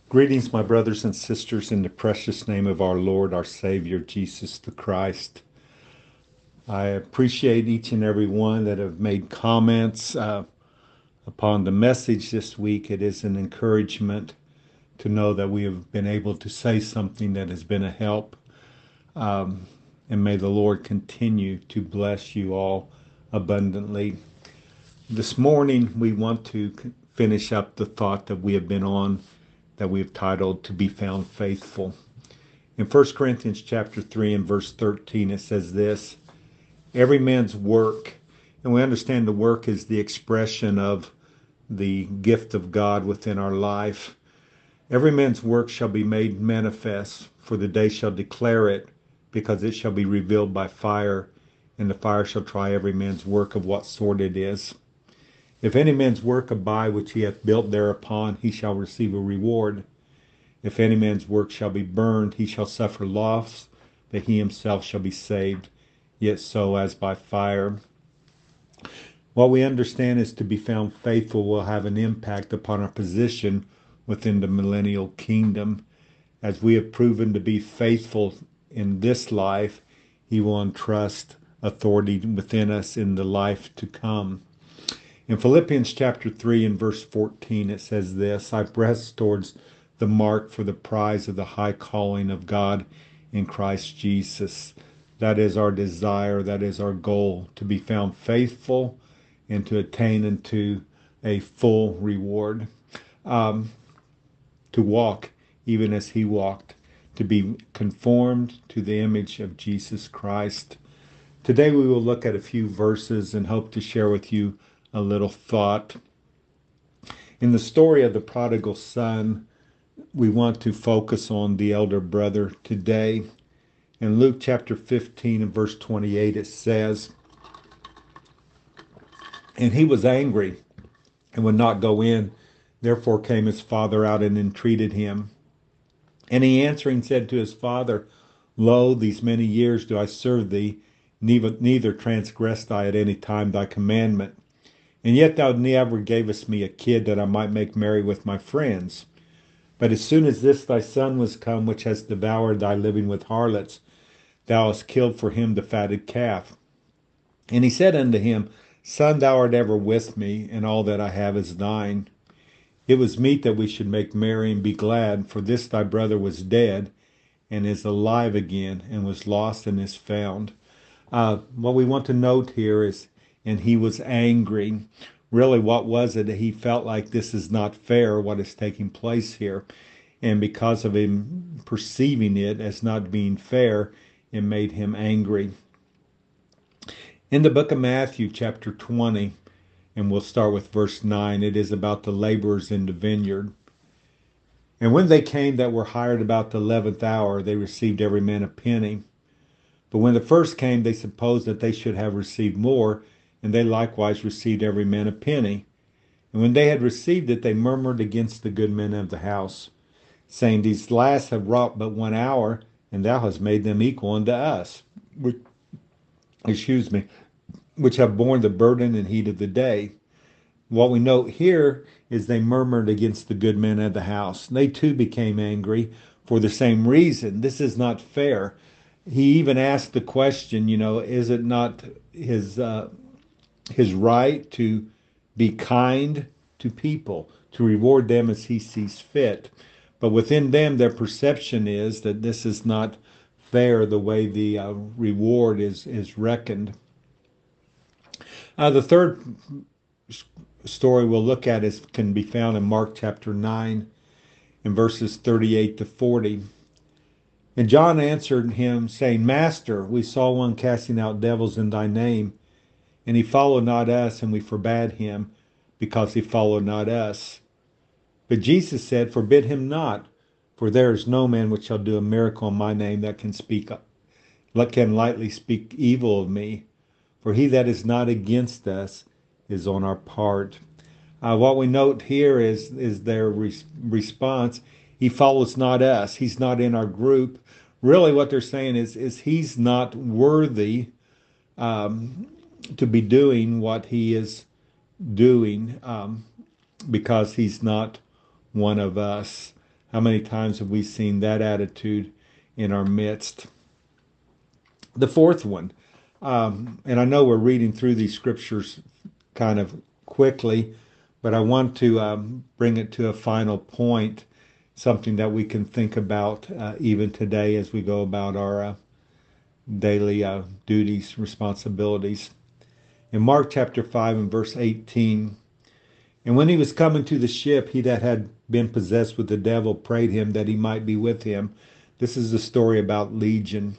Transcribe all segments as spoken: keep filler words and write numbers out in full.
Greetings, my brothers and sisters, in the precious name of our Lord, our Savior, Jesus the Christ. I appreciate each and every one that have made comments uh, upon the message this week. It is an encouragement to know that we have been able to say something that has been a help. Um, and may the Lord continue to bless you all abundantly. This morning, we want to finish up the thought that we have been on, that we have titled "To Be Found Faithful." In First Corinthians chapter three and verse thirteen, it says this: every man's work, and we understand the work is the expression of the gift of God within our life. Every man's work shall be made manifest, for the day shall declare it, because it shall be revealed by fire, and the fire shall try every man's work of what sort it is. If any man's work abide which he hath built thereupon, he shall receive a reward. If any man's work shall be burned, he shall suffer loss, but he himself shall be saved, yet so as by fire. What we understand is to be found faithful will have an impact upon our position within the millennial kingdom. As we have proven to be faithful in this life, he will entrust authority within us in the life to come. In Philippians chapter three and verse fourteen, it says this: I press towards the mark for the prize of the high calling of God in Christ Jesus. That is our desire, that is our goal, to be found faithful and to attain into a full reward. Um, to walk even as he walked, to be conformed to the image of Jesus Christ. Today we will look at a few verses and hope to share with you a little thought. In the story of the prodigal son, we want to focus on the elder brother today. In Luke chapter fifteen and verse twenty-eight, it says, and he was angry and would not go in. Therefore came his father out and entreated him. And he answering said to his father, Lo, these many years do I serve thee, neither, neither transgressed I at any time thy commandment. And yet thou never gavest me a kid that I might make merry with my friends. But as soon as this thy son was come, which has devoured thy living with harlots, thou hast killed for him the fatted calf. And he said unto him, Son, thou art ever with me, and all that I have is thine. It was meet that we should make merry and be glad, for this thy brother was dead, and is alive again, and was lost and is found. Uh, what we want to note here is, and he was angry. Really, what was it? He felt like this is not fair, what is taking place here. And because of him perceiving it as not being fair, it made him angry. In the book of Matthew, chapter twenty, and we'll start with verse nine, it is about the laborers in the vineyard. And when they came that were hired about the eleventh hour, they received every man a penny. But when the first came, they supposed that they should have received more, and they likewise received every man a penny. And when they had received it, they murmured against the good men of the house, saying, These last have wrought but one hour, and thou hast made them equal unto us, which, excuse me, which have borne the burden and heat of the day. What we note here is they murmured against the good men of the house. They too became angry for the same reason. This is not fair. He even asked the question, you know, is it not his uh, his right to be kind to people, to reward them as he sees fit? But within them, their perception is that this is not fair, the way the uh, reward is, is reckoned. Uh, the third story we'll look at is can be found in Mark chapter nine in verses thirty-eight to forty. And John answered him, saying, Master, we saw one casting out devils in thy name, and he followed not us, and we forbade him, because he followed not us. But Jesus said, Forbid him not, for there is no man which shall do a miracle in my name that can speak, can lightly speak evil of me. For he that is not against us is on our part. Uh, what we note here is, is their re- response. He follows not us. He's not in our group. Really what they're saying is, is he's not worthy um, to be doing what he is doing um, because he's not one of us. How many times have we seen that attitude in our midst? The fourth one, um, and I know we're reading through these scriptures kind of quickly, but I want to um, bring it to a final point, something that we can think about uh, even today as we go about our uh, daily uh, duties, responsibilities. In Mark chapter five and verse eighteen, and when he was coming to the ship, he that had been possessed with the devil prayed him that he might be with him. This is the story about Legion.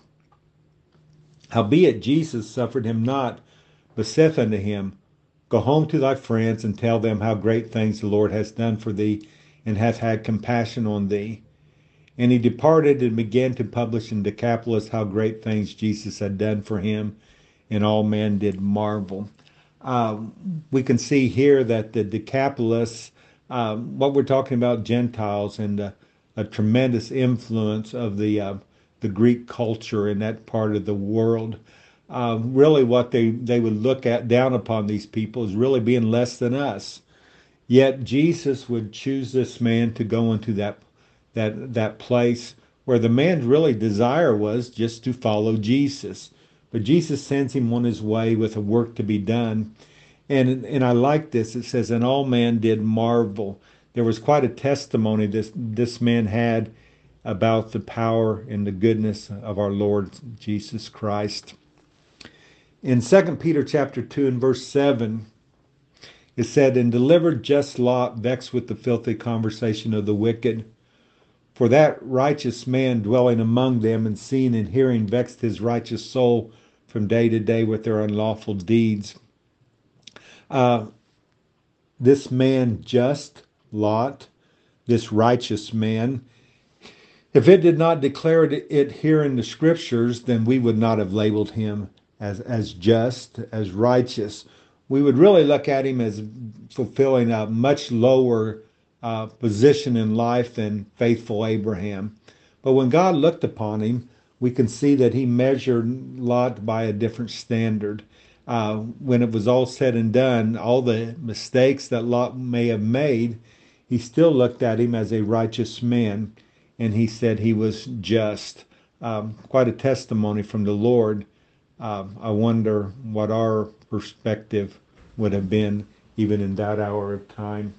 Howbeit Jesus suffered him not, but saith unto him, Go home to thy friends, and tell them how great things the Lord has done for thee, and hath had compassion on thee. And he departed and began to publish in Decapolis how great things Jesus had done for him, and all men did marvel. Uh, we can see here that the Decapolis, uh, what we're talking about, Gentiles, and uh, a tremendous influence of the uh, the Greek culture in that part of the world. Uh, really, what they they would look at down upon these people is really being less than us. Yet Jesus would choose this man to go into that that that place where the man's really desire was just to follow Jesus. But Jesus sends him on his way with a work to be done. And and I like this. It says, and all men did marvel. There was quite a testimony this this man had about the power and the goodness of our Lord Jesus Christ. In Second Peter chapter two and verse seven, it said, and delivered just Lot, vexed with the filthy conversation of the wicked. For that righteous man dwelling among them, and seeing and hearing, vexed his righteous soul from day to day with their unlawful deeds. Uh, this man just, Lot, this righteous man, if it did not declare it here in the scriptures, then we would not have labeled him as, as just, as righteous. We would really look at him as fulfilling a much lower uh, position in life than faithful Abraham. But when God looked upon him, we can see that he measured Lot by a different standard. Uh, when it was all said and done, all the mistakes that Lot may have made, he still looked at him as a righteous man, and he said he was just. Um, quite a testimony from the Lord. Uh, I wonder what our perspective would have been even in that hour of time.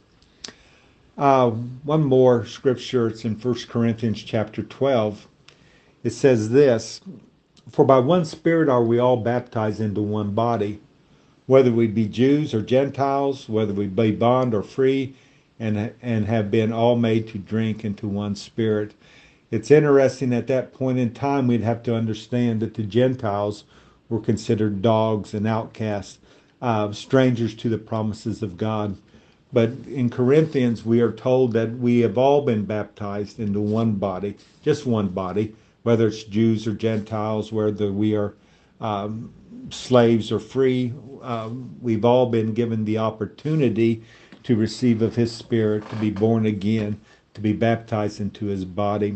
Uh, one more scripture, it's in First Corinthians chapter twelve. It says this, for by one Spirit are we all baptized into one body, whether we be Jews or Gentiles, whether we be bond or free, and, and have been all made to drink into one Spirit. It's interesting, at that point in time, we'd have to understand that the Gentiles were considered dogs and outcasts, uh, strangers to the promises of God. But in Corinthians, we are told that we have all been baptized into one body, just one body, whether it's Jews or Gentiles, whether we are um, slaves or free. Um, we've all been given the opportunity to receive of his Spirit, to be born again, to be baptized into his body.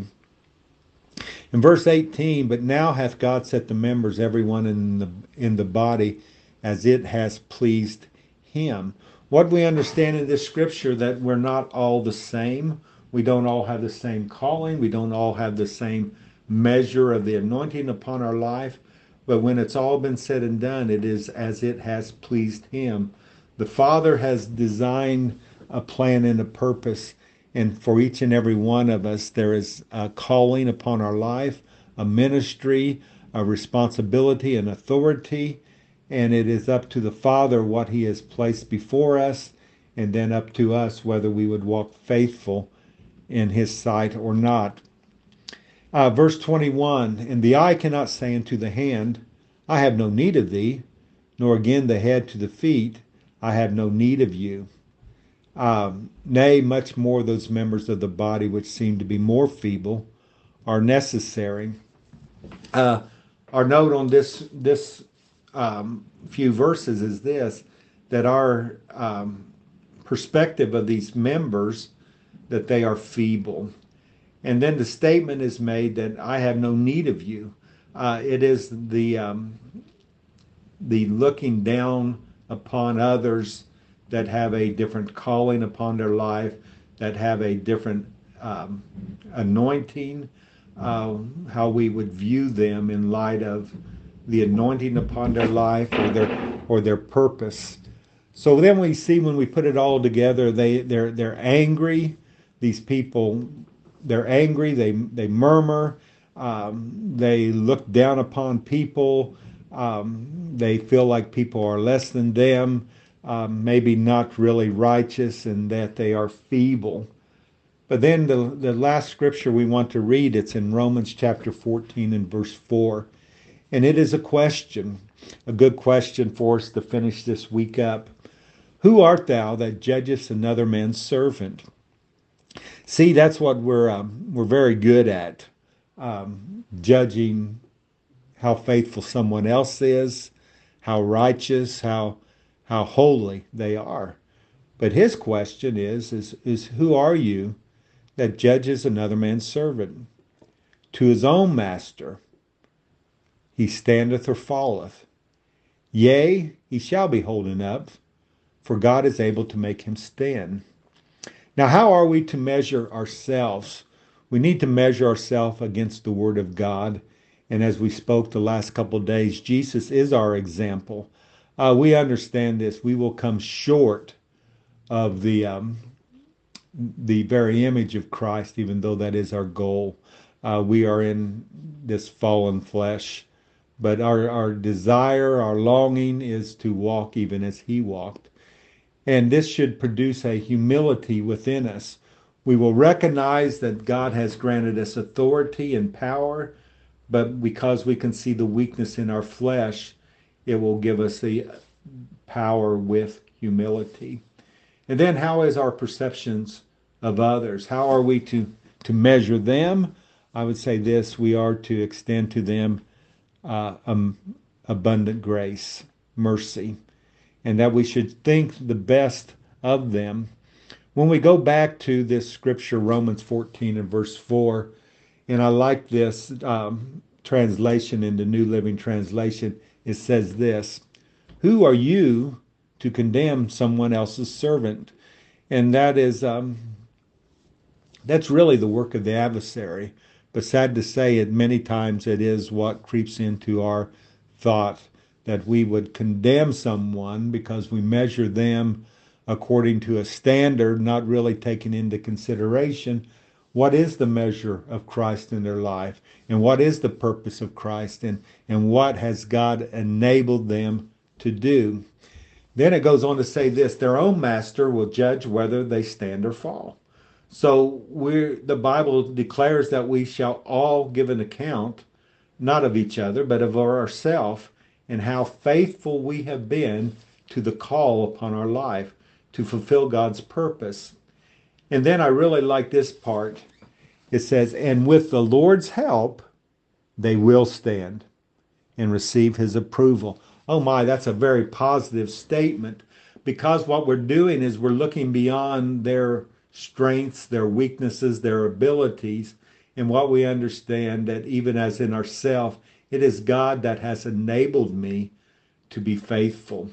In verse eighteen, but now hath God set the members, every one in the in the body, as it has pleased him. What we understand in this scripture, that we're not all the same. We don't all have the same calling. We don't all have the same measure of the anointing upon our life. But when it's all been said and done, it is as it has pleased him. The Father has designed a plan and a purpose. And for each and every one of us, there is a calling upon our life, a ministry, a responsibility, an authority. And it is up to the Father what he has placed before us, and then up to us whether we would walk faithful in his sight or not. Uh, verse twenty-one, and the eye cannot say unto the hand, I have no need of thee, nor again the head to the feet, I have no need of you. Um, nay, much more those members of the body which seem to be more feeble are necessary. Uh, our note on this this um, few verses is this, that our um, perspective of these members, that they are feeble. And then the statement is made that I have no need of you. Uh, it is the um, the looking down upon others that have a different calling upon their life, that have a different um, anointing, uh, how we would view them in light of the anointing upon their life or their or their purpose. So then we see when we put it all together, they they're they're angry. These people, they're angry. They they murmur. Um, they look down upon people. Um, they feel like people are less than them, um, maybe not really righteous, and that they are feeble. But then the the last scripture we want to read, it's in Romans chapter fourteen and verse four, and it is a question, a good question for us to finish this week up. Who art thou that judgest another man's servant? See, that's what we're um, we're very good at, um, judging how faithful someone else is, how righteous, how how holy they are. But his question is is is who are you that judges another man's servant? To his own master he standeth or falleth. Yea, he shall be holden up, for God is able to make him stand. Now, how are we to measure ourselves? We need to measure ourselves against the Word of God. And as we spoke the last couple of days, Jesus is our example. Uh, we understand this. We will come short of the um, the very image of Christ, even though that is our goal. Uh, we are in this fallen flesh, but our, our desire, our longing is to walk even as He walked. And this should produce a humility within us. We will recognize that God has granted us authority and power, but because we can see the weakness in our flesh, it will give us the power with humility. And then how is our perceptions of others? How are we to, to measure them? I would say this, we are to extend to them uh, um, abundant grace, mercy, and that we should think the best of them. When we go back to this scripture, Romans fourteen and verse four, and I like this um, translation in the New Living Translation, it says this, who are you to condemn someone else's servant? And that is, um, that's really the work of the adversary. But sad to say, it many times it is what creeps into our thought, that we would condemn someone because we measure them according to a standard, not really taking into consideration what is the measure of Christ in their life, and what is the purpose of Christ, and, and what has God enabled them to do. Then it goes on to say this, their own master will judge whether they stand or fall. So we're, the Bible declares that we shall all give an account, not of each other, but of ourselves, and how faithful we have been to the call upon our life to fulfill God's purpose. And then I really like this part. It says, and with the Lord's help, they will stand and receive His approval. Oh my, that's a very positive statement, because what we're doing is we're looking beyond their strengths, their weaknesses, their abilities, and what we understand that even as in ourselves, it is God that has enabled me to be faithful.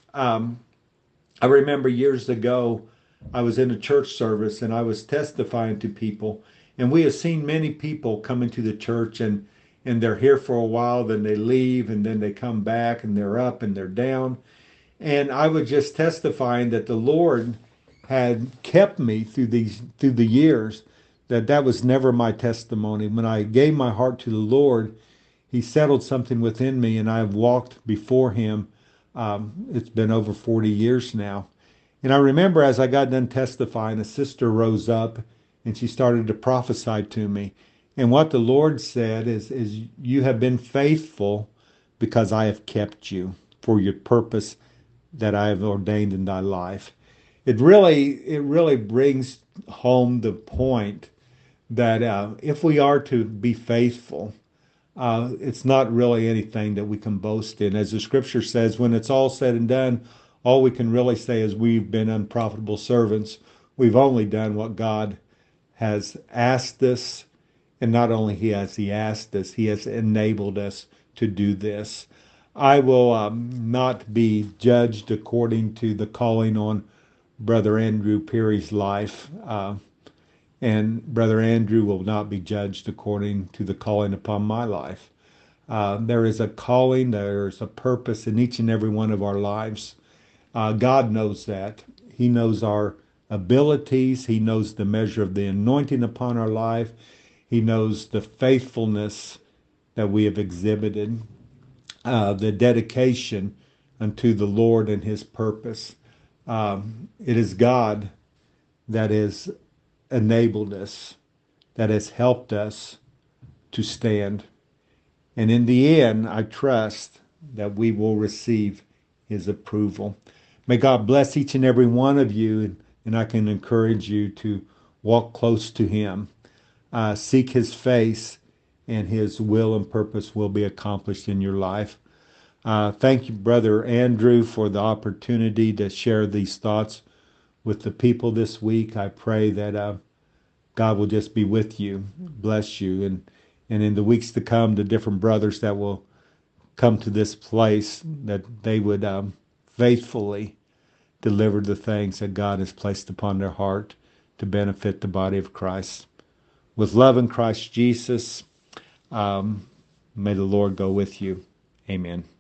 Um, I remember years ago, I was in a church service and I was testifying to people, and we have seen many people come into the church and and they're here for a while, then they leave, and then they come back and they're up and they're down. And I was just testifying that the Lord had kept me through these through the years, that that was never my testimony. When I gave my heart to the Lord, He settled something within me, and I have walked before Him. Um, it's been over forty years now. And I remember as I got done testifying, a sister rose up and she started to prophesy to me. And what the Lord said is, is you have been faithful because I have kept you for your purpose that I have ordained in thy life. It really, it really brings home the point that uh, if we are to be faithful, uh, it's not really anything that we can boast in. As the scripture says, when it's all said and done, all we can really say is we've been unprofitable servants. We've only done what God has asked us, and not only he has he asked us, he has enabled us to do this. I will um, not be judged according to the calling on Brother Andrew Perry's life. Uh, And Brother Andrew will not be judged according to the calling upon my life. Uh, there is a calling, there is a purpose in each and every one of our lives. Uh, God knows that. He knows our abilities. He knows the measure of the anointing upon our life. He knows the faithfulness that we have exhibited, uh, the dedication unto the Lord and His purpose. Um, it is God that has enabled us, that has helped us to stand. And in the end, I trust that we will receive His approval. May God bless each and every one of you, and I can encourage you to walk close to Him, uh, seek His face, and His will and purpose will be accomplished in your life. Uh, thank you, Brother Andrew, for the opportunity to share these thoughts with the people this week. I pray that uh, God will just be with you, bless you, and and in the weeks to come, the different brothers that will come to this place, that they would um, faithfully deliver the things that God has placed upon their heart to benefit the body of Christ. With love in Christ Jesus, um, may the Lord go with you. Amen.